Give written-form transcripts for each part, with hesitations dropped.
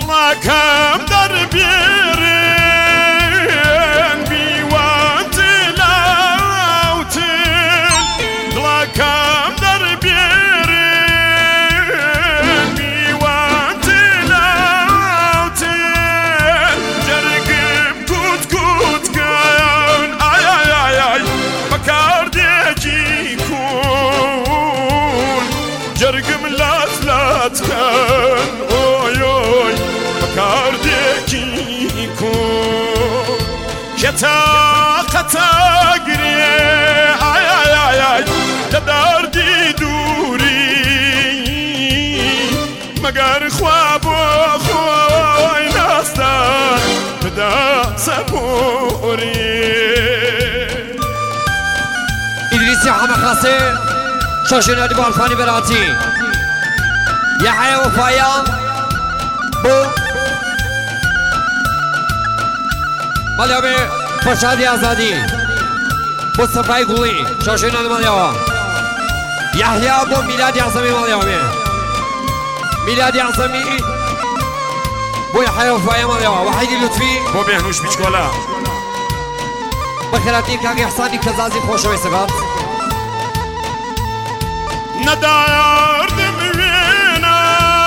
دڵەکەم دەربێرن بیوەتلاوتن دڵەکەم دەربێرن بیوەتلاوتن جەرگم کوتکوتکەن ئای بەکاردێکی کون جەرگم لاتلاتکەن بەکاردێکی کون کە تاقەتە گرێ ئای لە دەردی دووری مەگەر خوا بۆ خۆی ناستان بدا سەبووری ئیدریسی حەمەخەسێ شۆژێنەری باڵفانی بەراتی یەحەیە وەفایان بۆ مەلیاوێ فەرشادی ئازادی بۆ سەفای گوڵی شۆژێنەری مەلیاوە یەحیا بۆ میلادی عەزەمی مەلیاوێ میلادی عەزەمی بۆ یەحەیە وەفایە مەلیاوە وەحیدی لوتفی بۆ بێهنوش بیچکۆلا بەخێراتی کاک ئیحسانی کەزازی خۆشەوی سەبات نەداردم وێنە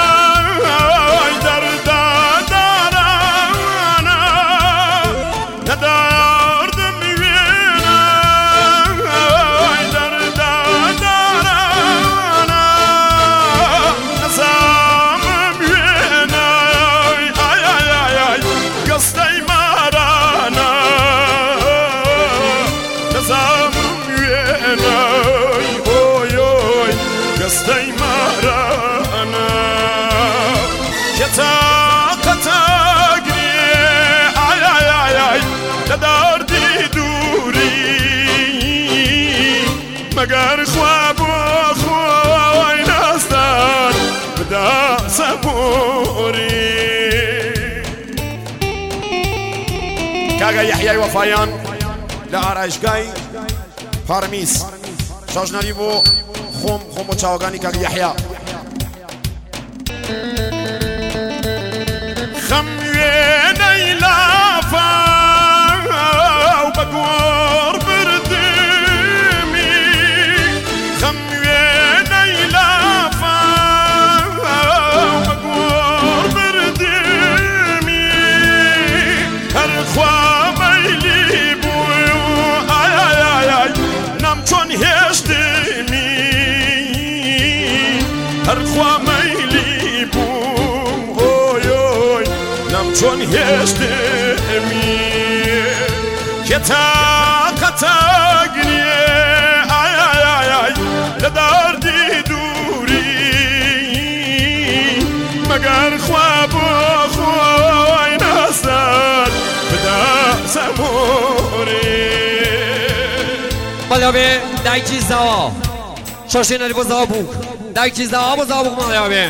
دەردا دارانە نەداردم وێنە دەردا دارانە نەزامم وێنە گەستەی مارانە نەزامم وێنە گەستەی مارانە کە تاقەتە گرێ ئای لە دەردی دووری مەگەر خوا بۆ خۆی ناستان بدا سەبووری کاگە یەحیای وەفایان لە ئارایشگای پارمیس شۆژنەری بۆ خۆم بۆ چاوەکانی کاک یەحیا خەم وێنەی لافە بە گۆڕ بردمی خەم وێنەی لافە بە گۆڕ بردمی هەرخوا مەیلی بوو ئای نام چۆن هێشتمی هەرخوا مەیلی بووم ئۆی نام چۆن هێشتمی کە تاقەتە گرێ ئای لە دەردی دووری مەگەر خوا بۆ خۆی ناستان بدا سەبووری مەلیاوێ دایکی زاوا شۆژێنەری بۆ زاوا بووک دایکی زاوا بۆ زاوا بووک مەلیاوێ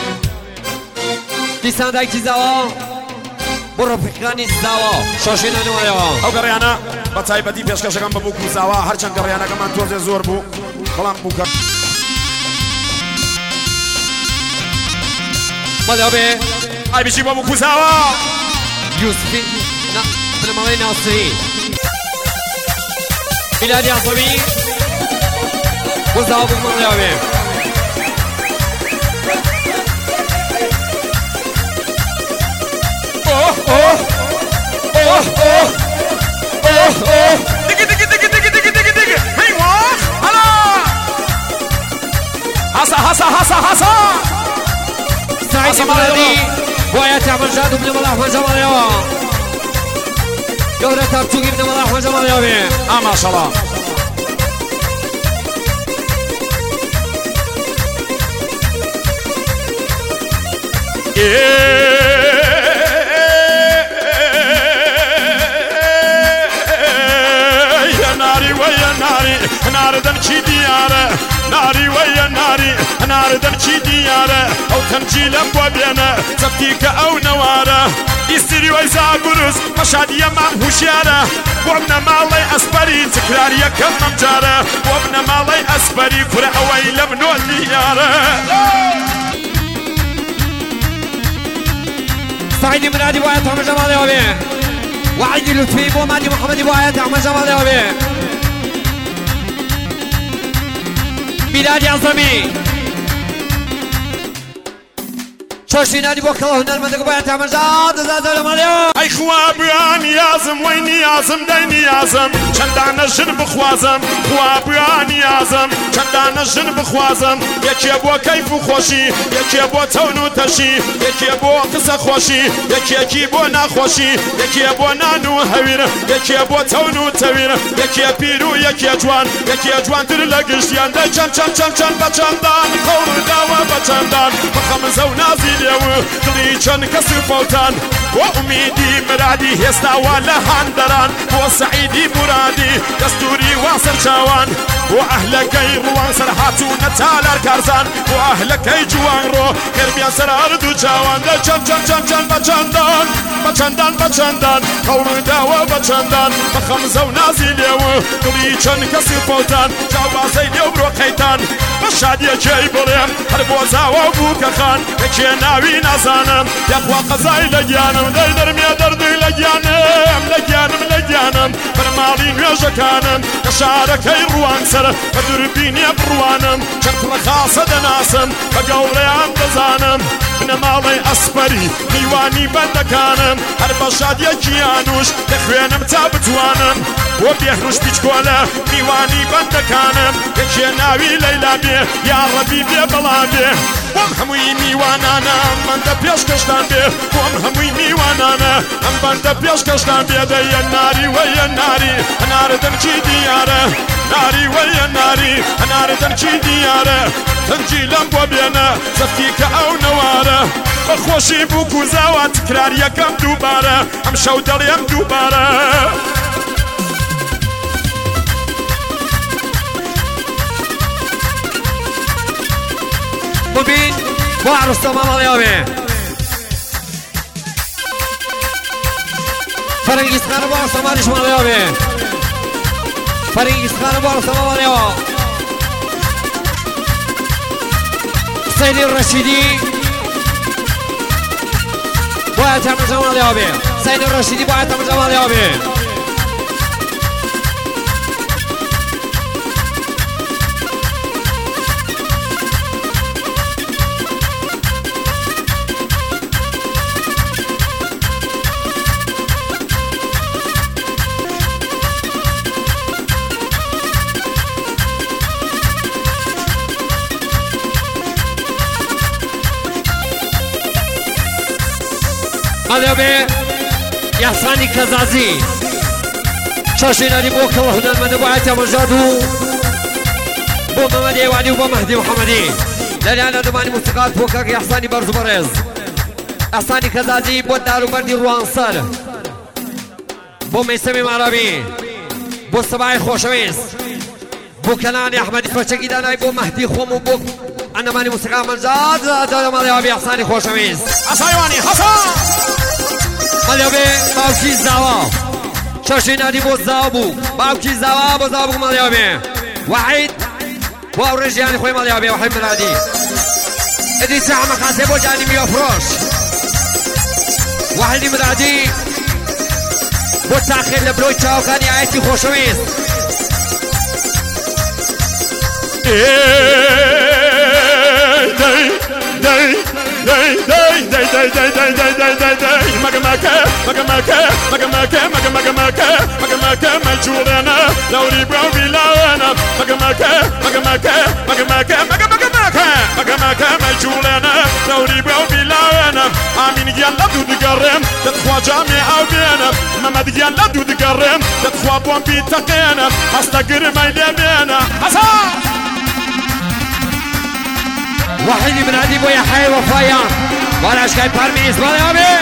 دیسان دایکی زاوا بۆ ڕۆپەکانی زاوا شۆژێنەری مەلیاوە ئەو گەڕیانە بە تایبەتی پێشکەشەکەم بە بووک و زاوا هەرچەند گەڕیانەکەمان تۆزێ زۆر بوو بەڵام بووکە مەلیاوێ ئای بچی بە بووک و زاوا یوسفی بنەماڵەی ناسری میلادی عەزەمی بۆ زاوا بووک مەلیاوێ دیگه هی واخ هلا هاسا سعید مەلەدی بۆ ئاەتی ئەحمەدجاد و بنەماڵە ئەحمەدجا مەلیاوە گەورە تاپچووکی بنەماڵە ئەحمەدجا مەلیاوێ ماشەڵڵا ناردن چی دیاره ناری ویا ناری ناردن چی دیاره او تمجیلم بو بینه زبطی که او نواره ایستری وی زاگروز مشادیه ما هوشیاره وابن مالی اسپری تکراری کم ممجاره وابن مالی اسپری کره اوی لبنو دیاره آیت همه جمال یابی وعیدی لطفی بو مهدی محمدی بو آیت همه جمال یابی میلادی عظمی شوشی نادی بو کلا هنرمند بو آیت همه جمال یابی ای خواب یا نیازم وی نیازم دی نیازم چندان ژن بخوازم خواب یا نیازم چندان ژن بخوازم یکی بو کیف و خوشی یکی بو تون و تشی یکی بو قصه خوشی یکی بو نخوشی یکی بو نانو هویر یکی بو تون و تویر یکی پیرو یکی جوان تر لگشتیان ده چند بچندان قول داوا بچندان بخمزه و نازیلی و دلی چند کسی فوتان و امیدی مرادی هستا ولا هندران و سعیدی مرادی دستوری واسر چاوان و اهلکی روان سر هاتو نتالار کارزان و اهلکی جوان رو کربیان سر اردو چاوان ده چند بچندان قول داوا بچندان بخمزه و نازیلی و دلی چند کسی فوتان جوازی لیو برو قیتان بشادی کی بریم هر بوزاوا بوک خان یکی ناوی نزانم یخوا قضای لگیانم دی درمیا دردوی لگیانم برمالی نوێژەکانم کە شارەکەی ڕوان سەر بە دووربینێ بڕوانم چەند ڕەخاسە دەناسم بە گەورەیان دەزانم بنەماڵی ئەسپەری میوانی بەندەکانم هەر بە شادیەکیانوش دەخوێنم تا بتوانم بۆ بێهروش بیچکۆلە میوانی بەندەکانم یەکێ ناوی لەیلا بێ یا ڕەبی بێ بەڵام بێ بۆم هەمووی میوانانە بەندە پێشکەشتان بێ بۆم هەمووی میوانانە ئەم بەندە پێشکەشتان بێ دەیە ناری وەیە ناری هەنارە دەمچی دیارە ناری وەیە ناری هەنارە دەمچی دیارە تەنجی لەم بۆ بێنە زەفتی کە ئەو نەوارە بەخۆشی بوو کوزاوە تکرار یەکەم دووبارە ئەم شەو دەڵێم دووبارە مبین با عروستا ماما لیابی فرنگیز خانم با عروستا مالیش ماما لیابی فرنگیز خانم با عروستا ماما لیابی سیدی رشیدی باید همه جمال لیابی سیدی رشیدی باید همه جمال لیابی مالیابی یحسانی کزازی شاشی نادی بو کلا هنرمند بو آیت مجادو بو ممدی ایوانی و بو مهدی محمدی للیانا دمانی موسیقات بو کاک یحسانی برزو برز یحسانی کزازی بو دارو بردی روانسر بو میسمی معربی بو سبای خوشویز بو کنانی احمدی فچکی دانای بو مهدی خوم و بو انمانی موسیقا منجاد دادو مالیابی یحسانی خوشویز حسایوانی حسان مالیابی باوکی زاوا شاشی نادی بو زاوا باوکی زاوا بو زاوا مالیابی وحید بو رجیانی خوی مالیابی وحید مرادی ادریس احمد خاصه بو جانی میافروش وحیدی مرادی بو تاخیر لبروی چاوکانی آیتی خوشویست مقامك مجورنا لوري براوي لانا مقامك مجورنا لوري براوي لانا امين يلا دود قرم تدخوا جامع او بينا محمد يلا دود قرم تدخوا بوم بيتقينا استقر ما يلينا حسن وحيدي من عدي بو يحيى وفايا وانا اشكاي بارميز مالیابی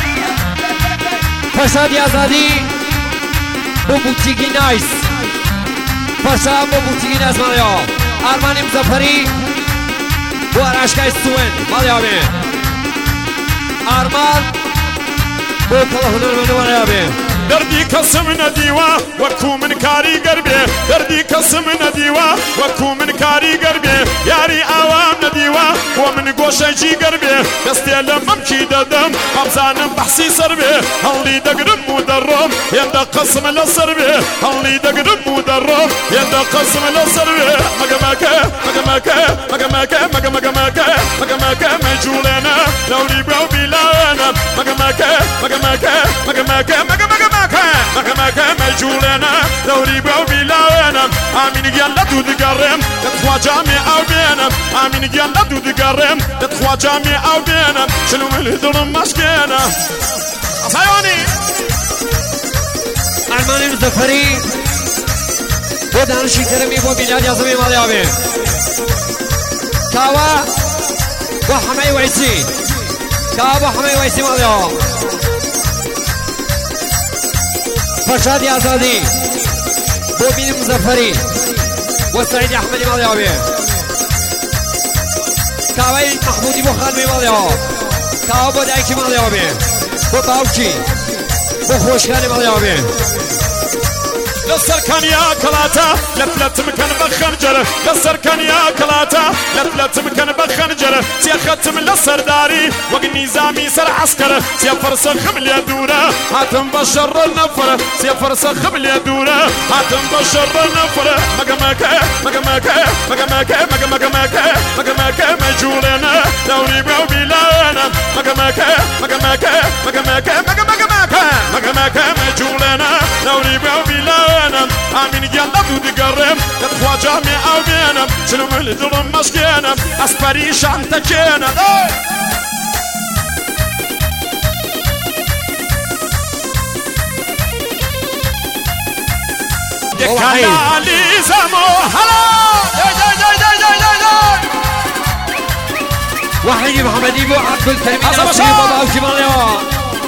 فساد آزادی بو بوتیگی نایس فساد بو بوتیگی نایس مالیابی آرمانی مزفری بو اشکاي سوين مالیابی آرمان بو کلا هنرمند مالیابی دردی کەسم نەدیوە وەکو من کاریگەر بێ دردی کەسم نەدیوە وەکو من کاریگەر بێ یاری ئاوام نەدیوە بۆ من گۆشەی گەر بێ دەستێ لە مەمکی دەدەم ئەمزانم بەحسی سەر بێ هەڵی دەگرم و دەڕۆم هێندە قەسم لەسەر بێ هەڵی دەگرم و دەڕۆم هێندە قەسم لەسەر بێ مەگەمەکە مەگەمەکە مەگەمەکە مەگەمەگەمەکە مەگەمەکە مەجوولێنە لەوری برا و بیلاوێنە مەگەمەکە مەگەمەکە مەگەمەکە مەگەمەگەمەکە مەگەمەکە مەجوولێنە لەوری برا و بیلاوێنە ئامینگیان لە دوو دگەڕێم دەتخوا جامێ ئاو بێنم ئامینگیان لە دوو دگەڕێم دەتخوا جامێ ئاو بێنم چلو ملی دڵم مەشکێنە ئەسایوانی ئەرمانی مزەفەری بۆ دانشی کەرەمی بۆ بیلادی عەزەمی ماڵیاوێ کاوە بۆ حەمەی وەیسی کاوە بۆ حەمەی وەیسی ماڵیاوە فەرشادی ئازادی بۆ بینی مزەفەری بۆ سەعیدی ئەحمەدی ماڵیاوێ کاوەی مەحموودی بۆ خانمی ماڵیاوە کاوە بۆ دایکی ماڵیاوە بێ بۆ باوکی بۆ خۆشکانی ماڵیاوە بێ لەسەر کەنیا کەڵاتە لەفلەت مکەن بە خەنجەر لەسەر کەنیا کەڵاتە لەفلەت مکەن بە خەنجەر سێخەتم لە سەرداری وەک نیزامی سەر عەسکەر سێ فەرسەخم لێ دوورە هاتم بە شەڕە نەفەر سێ فەرسەخم لێ دوورە هاتم بە شەڕە نەفەر مەگەمەکە مەگەمەکە مەگەمەکە مەگەمەگەمەکە مەگەمەکە مەجوولێنە لەوری برا و بیلاوێنە مەگەمەکە مەگەمەکە مەگەمەکە مەگەمەگەمەکە مەگەمەکە مەجوولێنە لەوری برا و بیلاوێنە ئامینگیان لە دوو دگەڕێم دەتخوا جامێ ئاو بێنم چلو ملی دڵم مەشکێنم ئەسپەریشان تەکێنە دەکەنالی زەمۆ هەڵا وحيدي محمدي بو عبد الكريم الأصلي بابا وجماليا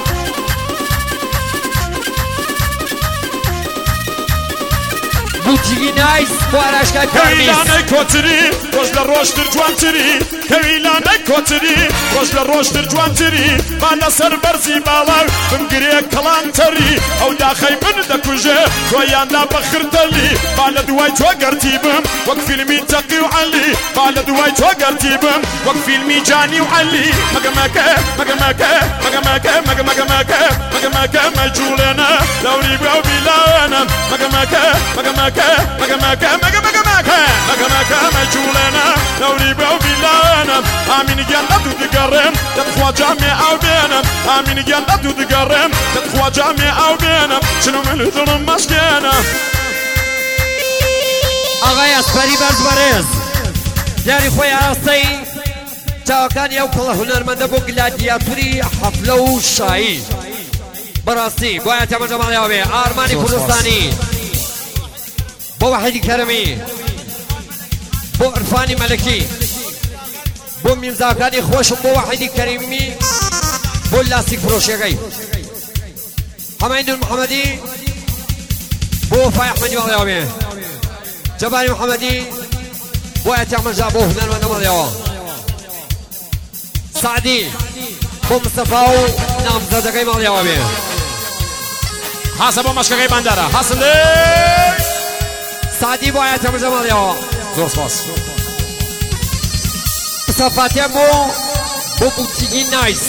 بوتيجي نايس بواراشكا كارميس كويلاني كوتري روش لروشتر جوانتري كويلاني كوتري روش لروشتر جوانتري بانا سر برزي بالاو بمقريك كلانتري او داخي من دكوجي تويان لا بخرتلي بالا دواي توقرتي بم وك فيلمي تقي وعلي بالا دواي توقرتي بم وك فيلمي جاني وعلي مقمكة مقمكة مقمكة مقمكة مقمكة مجولنا لوري براو بلانا مقمكة مقمكة مقمكة مقمكة مقمكة مجولنا لوري براو بلانا آمين جانا دو دقرم تدخوا جامع او بينم آمين جانا دو دقرم تدخوا جامع او بينم شنو من الظلم مشكينا آقای اسپری برز دیاری خوی عرصی چاوکانی او کلا هنرمنده بو گلادیاتوری حفله و شایی براستی بو اعتماد جمالی آبی آرمانی کردستانی بو وحیدی کرمی بو عرفانی ملکی بو میمزاکانی خوشم بو وحیدی کریمی بو لاستیک فروشی گئی حمید محمدی بو وفای احمدی مالی آبی جباری محمدی بو اعتماد جابو هنرمنده مالی آبی سعدی بو مصطفى و نامزدگی مالی آبی حسن بو مشکگی بندره حسن لی سعدی بو اعتماد مالی آبی زور سپاس مصطفى بو بوتیگی نایس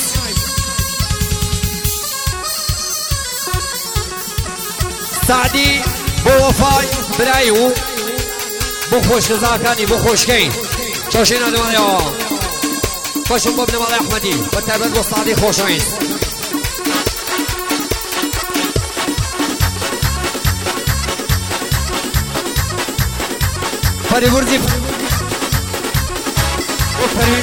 سعدی بو وفای برایو بو خوش زاکانی بو خوشکی چاشین آدمان یا خوشم بابن مال احمدی و تبت بو سعدی خوشمین فری ورزی فری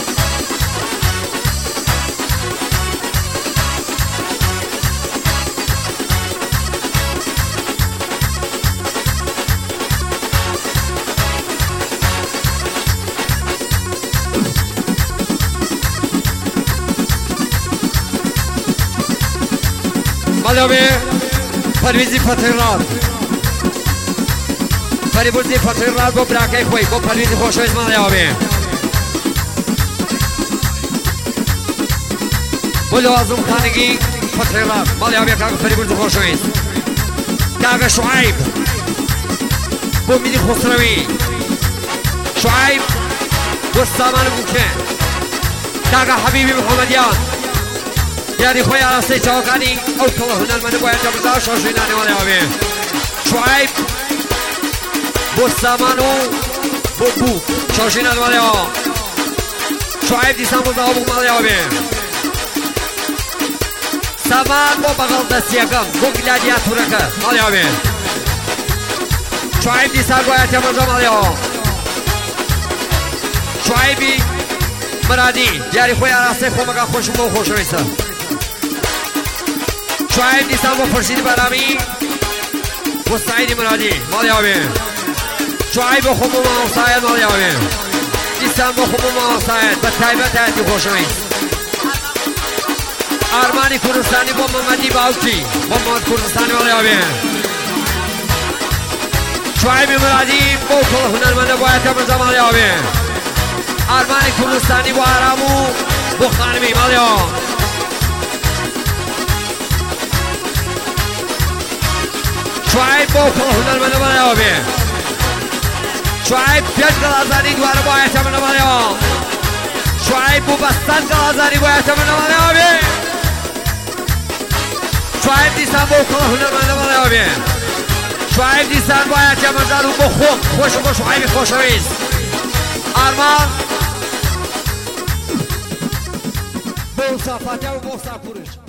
مالوی پرویزی فتحرات فریبوزی فتحرات با براکه خوی با پرویزی خوشویز مالوی بلو آزم خانگی فتح الله مالي أبي كاغا فريق الخوشويس كاغا شعيب بوميدي خسروي شعيب والسامان بوكين كاغا حبيبي محمديان يعني خويا على سي شوكاني او كله هنا المن بو يجبر شوشيناني مالي أبي شعيب والسامانو بو شوشيناني مالي أبي شعيب دي سامو زاوبو مالي أبي سامان بو بغل دستيقم بو گلادياتورك مالي أبي شعيب دي سار باید تمرزا مالي أبي شعيبي مرادي دیاری خوی آراسته خو مگا خوش بو خوش ویسا شعيب دي سار بو فرشید برامی بو سعيد مرادي مالي أبي شعيب بو خمو ما سعيد مالي أبي دي سار بو خمو ما سعيد بتایبت هاتی خوش ویس آرمانی کردستانی با محمدی باوچی با محمد کردستانی مالی آبی شعیب مرادی با کل هنرمنده باید تمرزا مالی آبی آرمانی کردستانی با آرامو با خانمی مالی آبی شعیب با کل هنرمنده مالی آبی شعیب پیش گلازانی دواره باید تمرزا مالی آبی شعیب بو بستان گلازانی باید تمرزا مالی آبی شعيب ديسان بو كل هنرمنده مالی آبی شعيب ديسان باید تمرزا رو بو خوش بو شعيب خوشویز آرمان بو صفاته و بو صفورش